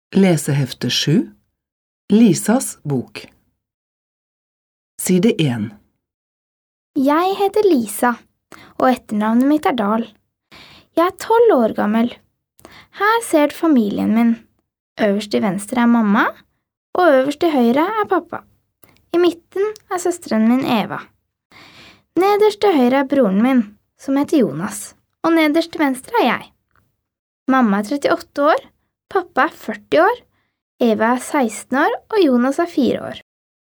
Lesehefte 7. Lisas bok. Side 1. Jeg heter Lisa, og etternavnet mitt Dahl. Jeg 12 år gammel. Her ser du familien min. Øverst til venstre mamma, og øverst til høyre pappa. I midten søsteren min Eva. Nederst til høyre broren min, som heter Jonas, og nederst til venstre jeg. Mamma 38 år, pappa 40 år, Eva 16 år, og Jonas 4 år.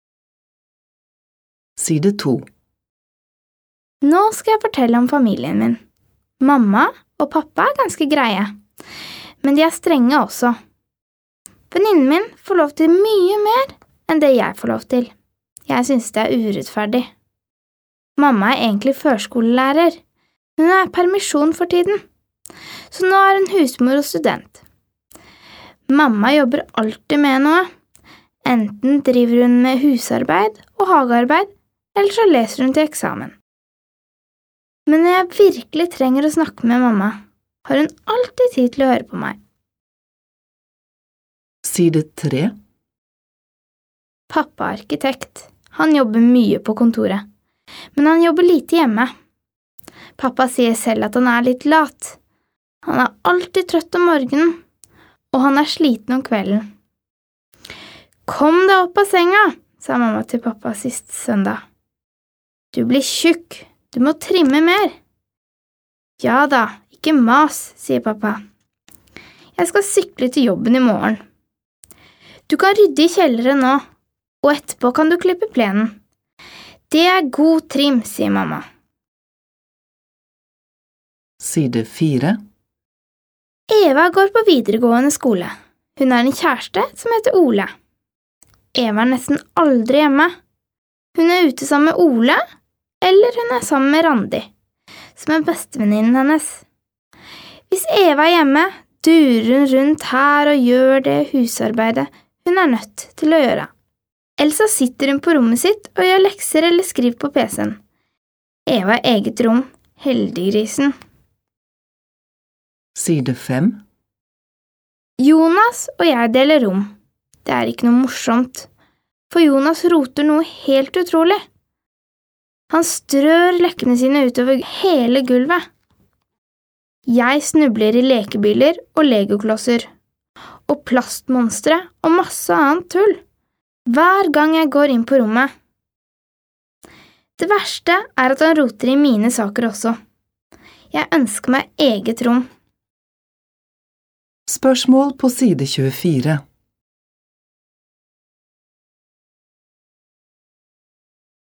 Side 2. Nå skal jeg fortelle om familien min. Mamma og pappa ganske greie, men de strenge også. Venninnen min får lov til mye mer enn det jeg får lov til. Jeg synes det urettferdig. Mamma egentlig førskolelærer. Hun permisjon for tiden, så nå hun husmor og student. Mamma jobber alltid med noe. Enten driver hun med husarbeid og hagearbeid, eller så leser hun til eksamen. Men når jeg virkelig trenger å snakke med mamma, har hun alltid tid til å høre på meg. Side 3. Pappa arkitekt. Han jobber mye på kontoret, men han jobber lite hjemme. Pappa sier selv at han litt lat. Han alltid trøtt om morgenen, og han sliten om kvelden. «Kom deg opp av senga», sa mamma til pappa sist søndag. «Du blir tjukk, du må trimme mer». «Ja da, ikke mas», sier pappa. «Jeg skal sykle til jobben i morgen». «Du kan rydde i kjelleren nå, og etterpå kan du klippe plenen». «Det god trim», sier mamma. Side 4. Eva går på videregående skole. Hun en kjæreste som heter Ole. Eva nesten aldri hjemme. Hun ute sammen med Ole, eller hun sammen med Randi, som bestevenninnen hennes. Hvis Eva hjemme, durer hun rundt her og gjør det husarbeidet hun nødt til å gjøre. Elsa sitter hun på rommet sitt og gjør lekser eller skriver på PC-en. Eva eget rom, heldiggrisen. Side 5. Jonas og jeg deler rom. Det ikke noe morsomt, for Jonas roter noe helt utrolig. Han strør lekkene sine utover hele gulvet. Jeg snubler i lekebiler og legoklosser, og plastmonstre og masse annet tull, hver gang jeg går inn på rommet. Det verste at han roter i mine saker også. Jeg ønsker meg eget rom. Spørsmål på side 24.